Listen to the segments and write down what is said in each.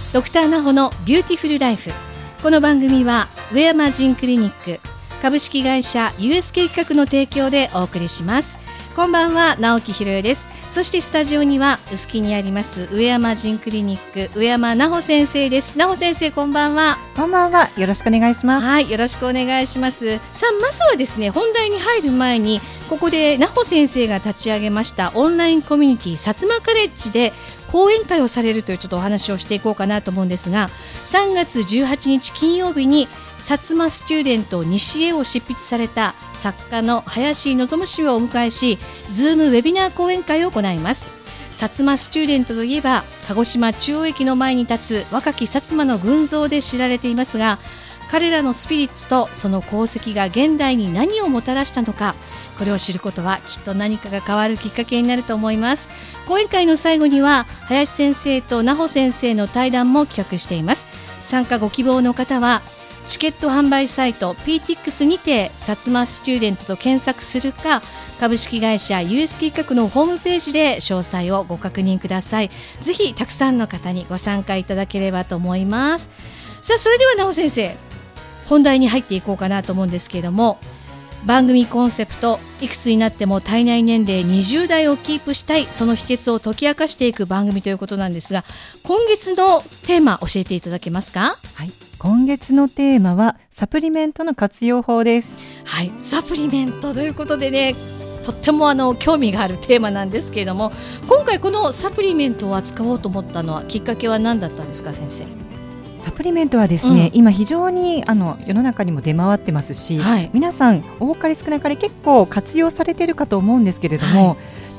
ドクターナホのビューティフルライフ。この番組は上山ジンクリニック株式会社 USK 企画の提供でお送りします。こんばんは、直木ひろえです。そしてスタジオには臼杵にあります上山ジンクリニック上山奈穂先生です。奈穂先生、こんばんは。 こんばんは、よろしくお願いします。 はい、よろしくお願いします。さあ、まずはですね、本題に入る前にここで奈穂先生が立ち上げましたオンラインコミュニティ薩摩カレッジで講演会をされるというちょっとお話をしていこうかなと思うんですが、3月18日金曜日に薩摩スチューデント西へを執筆された作家の林望氏をお迎えし、ズームウェビナー講演会を行います。薩摩スチューデントといえば鹿児島中央駅の前に立つ若き薩摩の群像で知られていますが、彼らのスピリッツとその功績が現代に何をもたらしたのか、これを知ることはきっと何かが変わるきっかけになると思います。講演会の最後には林先生と奈穂先生の対談も企画しています。参加ご希望の方はチケット販売サイト PTX にて薩摩スチューデントと検索するか、株式会社 USK 企画のホームページで詳細をご確認ください。ぜひたくさんの方にご参加いただければと思います。さあ、それでは奈穂先生、本題に入っていこうかなと思うんですけれども、番組コンセプト、いくつになっても体内年齢20代をキープしたい、その秘訣を解き明かしていく番組ということなんですが、今月のテーマ教えていただけますか？ はい、今月のテーマはサプリメントの活用法です。 はい、サプリメントということでね、とっても興味があるテーマなんですけれども、今回このサプリメントを扱おうと思ったのはきっかけは何だったんですか、先生？ サプリメントはですね、今非常に世の中にも出回ってますし、はい、皆さん多かれ少なかれ結構活用されているかと思うんですけれども、はい、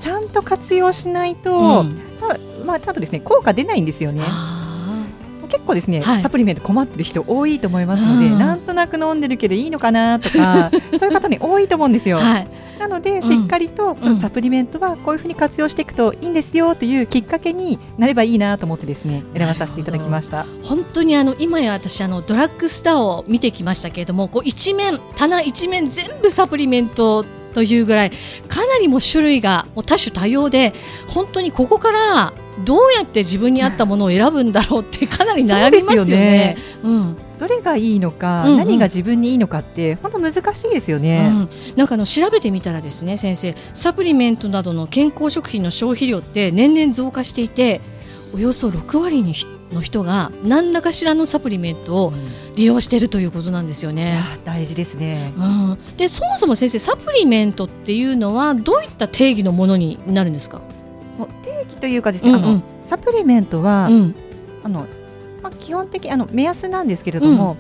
ちゃんと活用しないと、ちゃんとですね効果出ないんですよね。結構ですね、はい、サプリメント困ってる人多いと思いますので、なんとなく飲んでるけどいいのかなとかそういう方に多いと思うんですよ、はい、なのでしっかりと、ちょっとサプリメントはこういうふうに活用していくといいんですよというきっかけになればいいなと思ってですね、選ばさせていただきました。 本当に今や私ドラッグストアを見てきましたけれども、こう棚一面全部サプリメントというぐらいかなりも種類がもう多種多様で、本当にここからどうやって自分に合ったものを選ぶんだろうってかなり悩みますよね。 どれがいいのか、何が自分にいいのかって本当難しいですよね。 なんか調べてみたらですね、先生、サプリメントなどの健康食品の消費量って年々増加していて、およそ6割の人が何らかしらのサプリメントを利用しているということなんですよね。 大事ですね。 で、そもそも先生、サプリメントっていうのはどういった定義のものになるんですか？ 定義というかですね、サプリメントは、基本的目安なんですけれども、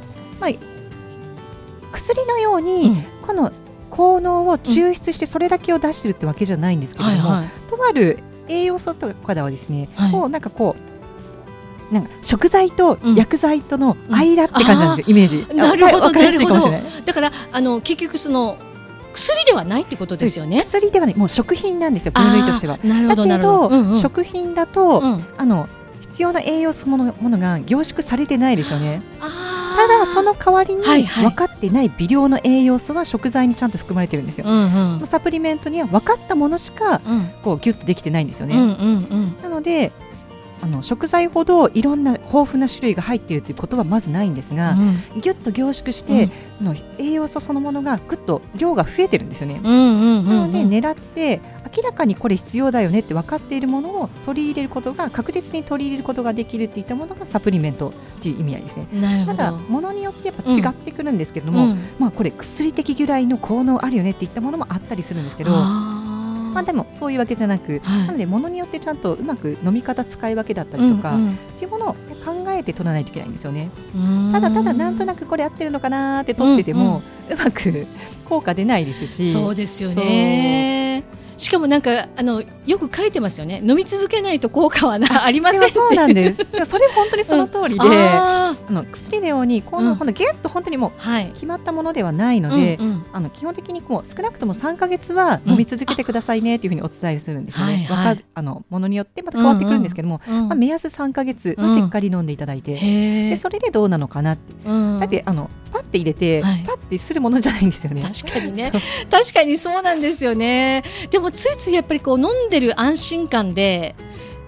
薬のように、この効能を抽出してそれだけを出してるってわけじゃないんですけれども、とある栄養素とかではですね、なんか食材と薬剤との間って感じなんですよ、イメージ。 なるほどなるほど。だから結局その薬ではないってことですよね。 薬ではない、もう食品なんですよ、分類としては。だけど、食品だと、必要な栄養素ものが凝縮されてないですよね。ただその代わりに分かってない微量の栄養素は食材にちゃんと含まれてるんですよ。サプリメントには分かったものしかこうギュッとできてないんですよね。なので食材ほどいろんな豊富な種類が入っているということはまずないんですが、ギュッと凝縮して、栄養素そのものがぐっと量が増えてるんですよね。なので狙って明らかにこれ必要だよねって分かっているものを取り入れることが、確実に取り入れることができるっていったものがサプリメントという意味合いですね。ただものによってやっぱ違ってくるんですけれども、これ薬的由来の効能あるよねっていったものもあったりするんですけど、でもそういうわけじゃなく、なので物によってちゃんとうまく飲み方使い分けだったりとか、っていうものを考えて取らないといけないんですよね。ただなんとなくこれ合ってるのかなって取ってても、うまく効果出ないですし。 そうですよね。しかもなんかよく書いてますよね。飲み続けないと効果はありませんって。 そうなんです。それ本当にその通りで、薬のようにこのギュッと本当にもう決まったものではないので、基本的に少なくとも3ヶ月は飲み続けてくださいねというふうにお伝えするんですよね。ものによってまた変わってくるんですけども、目安3ヶ月はしっかり飲んでいただいて、でそれでどうなのかなって。だってパッて入れて、パッてするものじゃないんですよね。 確かにね。確かにそうなんですよね。でもついついやっぱりこう飲んでる安心感で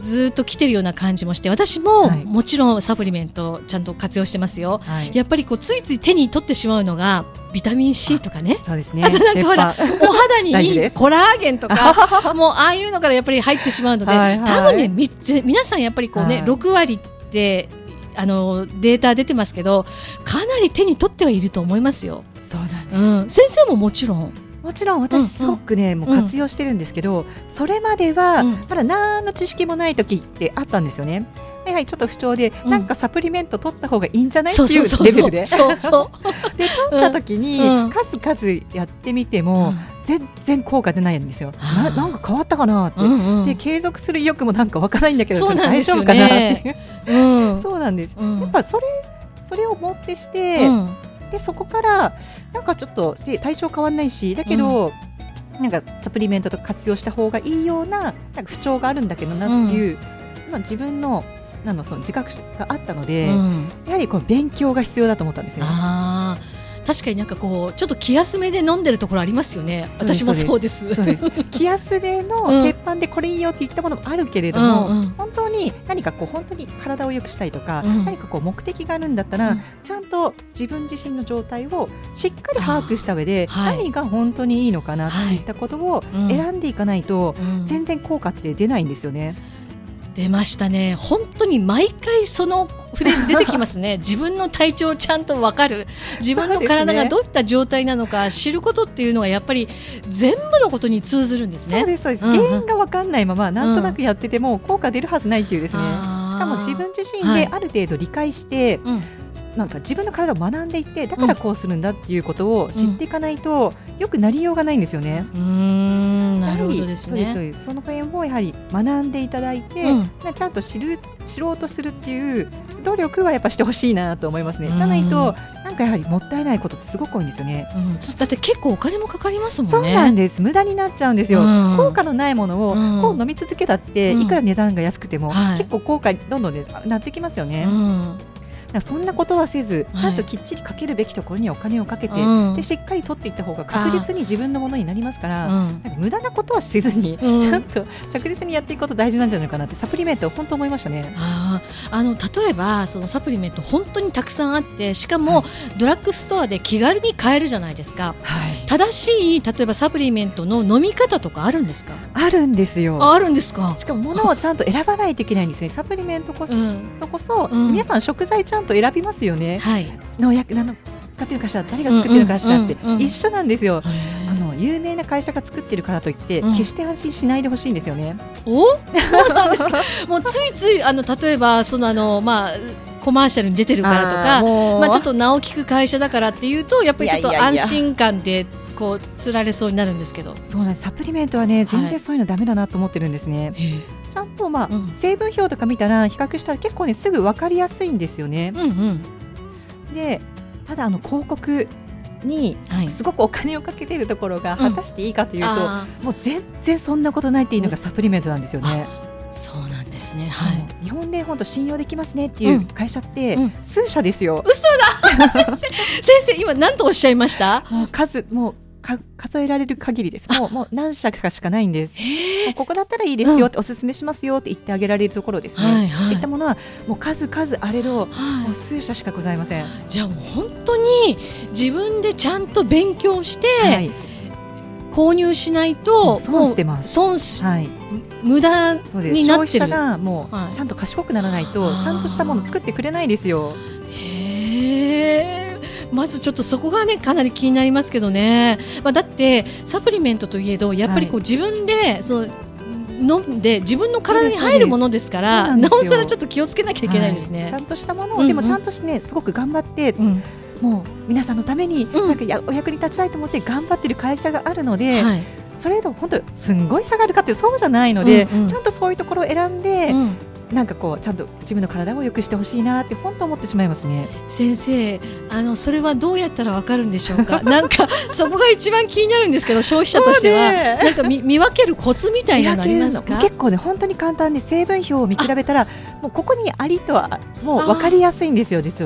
ずっと来てるような感じもして、私ももちろんサプリメントちゃんと活用してますよ、はい、やっぱりこうついつい手に取ってしまうのがビタミン C とかね、 そうですね、 あとなんかほらお肌にいいコラーゲンとかもうああいうのからやっぱり入ってしまうので、はいはい、多分ね皆さんやっぱりこうね、はい、6割ってデータ出てますけど、かなり手に取ってはいると思いますよ。 そうなんです、 うん、先生ももちろん私すごくね、もう活用してるんですけど、それまではまだ何の知識もない時ってあったんですよね。はい、ちょっと不調で、なんかサプリメント取った方がいいんじゃないっていうレベルで、で取った時に数々やってみても全然効果出ないんですよ。なんか変わったかなって、で継続する意欲もなんか湧かないんだけど、大丈夫かなっていう、そうなんです。やっぱそれをもってして、でそこからなんかちょっと体調変わんないし、だけど、なんかサプリメントとか活用した方がいいような、なんか不調があるんだけどなっていう、自分のその自覚があったので、やはりこの勉強が必要だと思ったんですよ。 確かになんかこうちょっと気休めで飲んでるところありますよね。私もそうです。 気休めの鉄板でこれいいよって言ったものもあるけれども、本当に何かこう本当に体を良くしたいとか、何かこう目的があるんだったら、ちゃんと自分自身の状態をしっかり把握した上で、何が本当にいいのかなっていったことを選んでいかないと、全然効果って出ないんですよね。 出ましたね。本当に毎回そのフレーズ出てきますね。自分の体調をちゃんと分かる、自分の体がどういった状態なのか知ることっていうのがやっぱり全部のことに通ずるんですね。 そうです、原因が分かんないままなんとなくやってても効果出るはずないっていうですね、しかも自分自身である程度理解して、なんか自分の体を学んでいって、だからこうするんだっていうことを知っていかないと、よくなりようがないんですよね。 なるほどですね。 そうです。その辺をやはり学んでいただいて、ちゃんと知ろうとするっていう努力はやっぱしてほしいなと思いますね。じゃないとなんかやはりもったいないことってすごく多いんですよね。 だって結構お金もかかりますもんね。 そうなんです。無駄になっちゃうんですよ。効果のないものをこう飲み続けたって、いくら値段が安くても結構効果にどんどんなってきますよね。そんなことはせず、ちゃんときっちりかけるべきところにお金をかけて、でしっかり取っていった方が確実に自分のものになりますから、なんか無駄なことはせずに、ちゃんと着実にやっていくこと大事なんじゃないかなって、サプリメント本当思いましたね。 例えばそのサプリメント本当にたくさんあって、しかもドラッグストアで気軽に買えるじゃないですか。正しい例えばサプリメントの飲み方とかあるんですか？ あるんですよ。 あるんですか？ しかも物をちゃんと選ばないといけないんですね。サプリメントこそ、皆さん食材ちゃんと選びますよね。農薬使ってるかしら、誰が作ってるかしらって一緒なんですよ。有名な会社が作ってるからといって、決して安心しないでほしいんですよね。 そうなんですか。もうついつい例えばそのコマーシャルに出てるからとか、ちょっと名を聞く会社だからっていうと、やっぱりちょっと安心感でこうつられそうになるんですけど。 そうなんです。サプリメントはね、全然そういうのダメだなと思ってるんですね。ちゃんと成分表とか見たら比較したら結構ねすぐ分かりやすいんですよね。でただ広告にすごくお金をかけているところが果たしていいかというと、もう全然そんなことないっていうのがサプリメントなんですよね。 そうなんですね。 日本で本当信用できますねっていう会社って数社ですよ。 嘘だ。先生今何とおっしゃいました？ もう数えられる限りです。もう何社かしかないんです。ここだったらいいですよって、おすすめしますよって言ってあげられるところですね。いったものはもう数あれど、もう数社しかございません。 じゃあもう本当に自分でちゃんと勉強して、購入しないと損してます。 無駄になってる。 消費者がもうちゃんと賢くならないと、ちゃんとしたものを作ってくれないですよ。 まずちょっとそこがねかなり気になりますけどね。だってサプリメントといえどやっぱりこう自分で飲んで自分の体に入るものですから、なおさらちょっと気をつけなきゃいけないですね。 ちゃんとしたものを、でもちゃんとしてねすごく頑張って、もう皆さんのためになんかお役に立ちたいと思って頑張ってる会社があるので、それと本当すんごい下がるかってそうじゃないので、ちゃんとそういうところを選んで、なんかこうちゃんと自分の体を良くしてほしいなって本当思ってしまいますね。 先生それはどうやったらわかるんでしょうか？なんかそこが一番気になるんですけど、消費者としてはなんか見分けるコツみたいなのありますか？ 結構ね本当に簡単で、成分表を見比べたらもうここにありとはもう分かりやすいんですよ。実は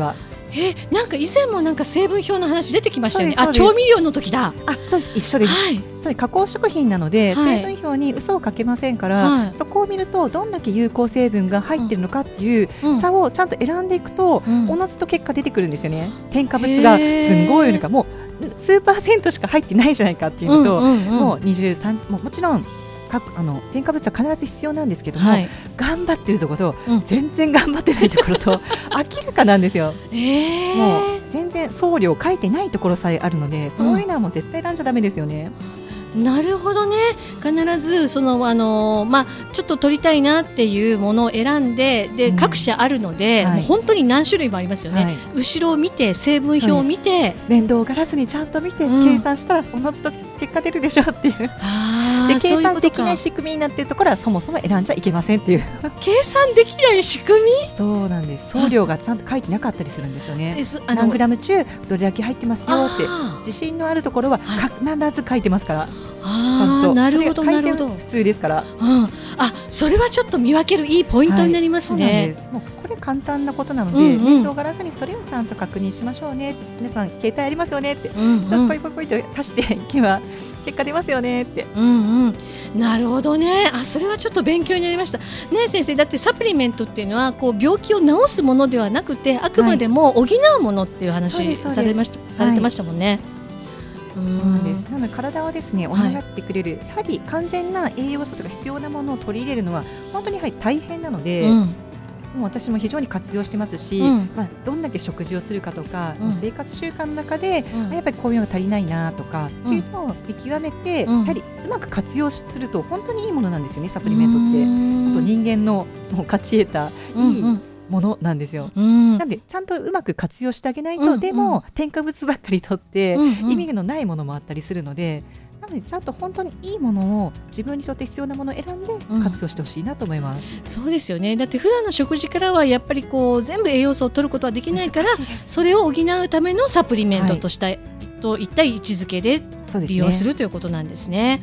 なんか以前もなんか成分表の話出てきましたよね。調味料の時だ。 そうです、一緒です、そう加工食品なので、成分表に嘘をかけませんから、そこを見るとどんだけ有効成分が入っているのかっていう差をちゃんと選んでいくと、おのずと結果出てくるんですよね。添加物がすんごいのか、もう数%しか入ってないじゃないかっていうのと、もう23、もちろん添加物は必ず必要なんですけども、頑張ってるところと、全然頑張ってないところと明らかなんですよ。もう全然送料書いてないところさえあるので、そういうのはもう絶対選んじゃダメですよね。 なるほどね。必ずそのちょっと取りたいなっていうものを選んで、各社あるので、もう本当に何種類もありますよね。後ろを見て、成分表を見て、 面倒がらずにちゃんと見て、計算したらおのずと結果出るでしょっていう。で計算できない仕組みになっているところはそもそも選んじゃいけませんっていう。 計算できない仕組み？ そうなんです。送料がちゃんと書いてなかったりするんですよね。何グラム中どれだけ入ってますよって自信のあるところは必ず書いてますから。ちゃんとなるほどなるほど。 普通ですから。 それはちょっと見分けるいいポイントになりますね。 もうこれ簡単なことなので、面倒がらずにそれをちゃんと確認しましょうね。皆さん携帯ありますよねって、じゃあポイポイポイと足していけば結果出ますよねって。 なるほどね。それはちょっと勉強になりましたね。先生、だってサプリメントっていうのはこう病気を治すものではなくて、あくまでも補うものっていう話されてましたもんね。 そうなんです。なので体はですね、補ってくれる、やはり完全な栄養素とか必要なものを取り入れるのは本当に大変なので、もう私も非常に活用してますし、どんだけ食事をするかとか、生活習慣の中で、やっぱりこういうのが足りないなとか、っていうのを見極めて、やはりうまく活用すると本当にいいものなんですよね。サプリメントってあと人間のもう勝ち得たいいものなんですよ。なのでちゃんとうまく活用してあげないと、でも添加物ばっかり取って意味のないものもあったりするので、なのでちゃんと本当にいいものを自分にとって必要なものを選んで活用してほしいなと思います。 そうですよね。だって普段の食事からはやっぱりこう全部栄養素を取ることはできないから、それを補うためのサプリメントとしたいといった位置づけで利用するということなんですね。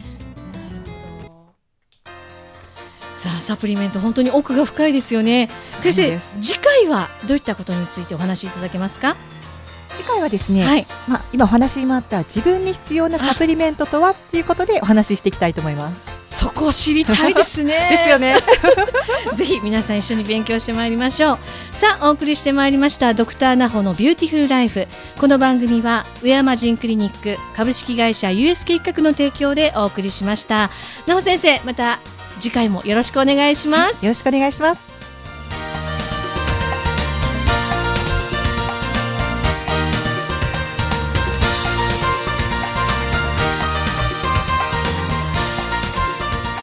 さあ、サプリメント本当に奥が深いですよね。先生、次回はどういったことについてお話しいただけますか？ 次回はですね、今お話にもあった自分に必要なサプリメントとはということでお話ししていきたいと思います。 そこを知りたいですね。 ですよね。 ぜひ皆さん一緒に勉強してまいりましょう。さあ、お送りしてまいりましたドクターナホのビューティフルライフ。この番組は上山ジンクリニック株式会社 USK 企画の提供でお送りしました。ナホ先生、また次回もよろしくお願いします。 よろしくお願いします。